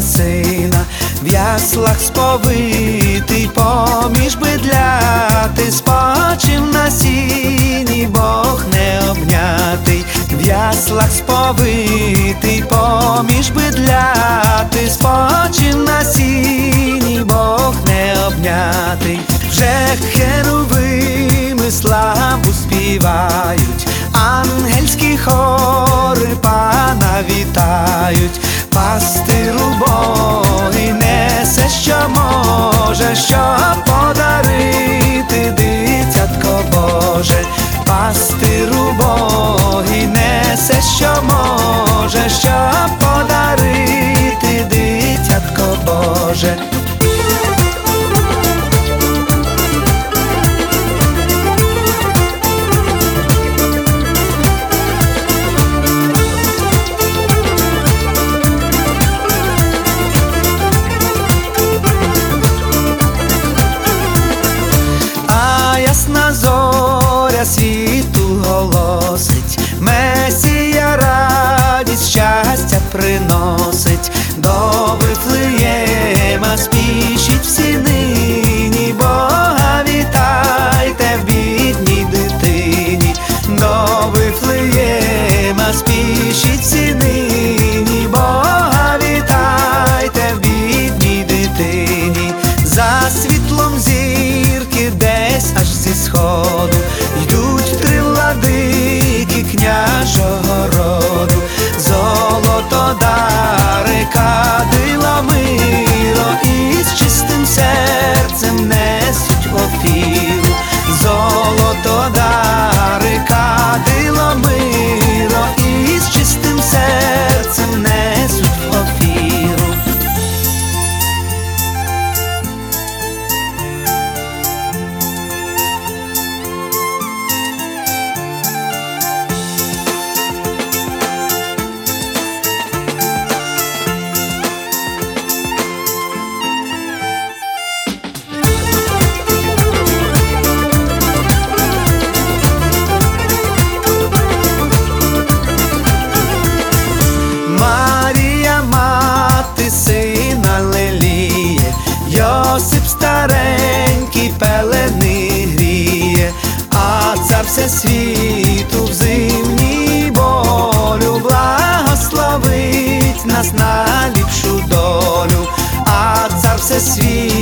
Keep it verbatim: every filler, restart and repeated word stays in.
сина, в яслах сповитий, поміж бидляти, спочив на сіні, Бог не обнятий. В яслах сповитий, поміж бидляти, спочив на сіні, Бог не обнятий. Вже херувими славу співають, ангельські хори Пана вітають. Пастиру Богий несе, що може, щоб подарити дитятко Боже. Пастиру Богий несе, що може, щоб подарити дитятко Боже. Ясна зоря світу голосить, Месія радість, щастя приносить. До Вифлеєма спішіть всі нині, Бога вітайте в бідній дитині. До Вифлеєма спішіть всі нині, Бога вітайте в бідній дитині. За світлом зірки десь аж зі сходу йдуть три владики княжого роду. Золото дари, кадила миро, і з чистим серцем несуть офіру. Золото дари, кадила миро, і з чистим серцем несуть офіру. Йосип старенький пелени гріє, а цар всесвіту в зимній болю благословить нас на ліпшу долю. А цар всесвіту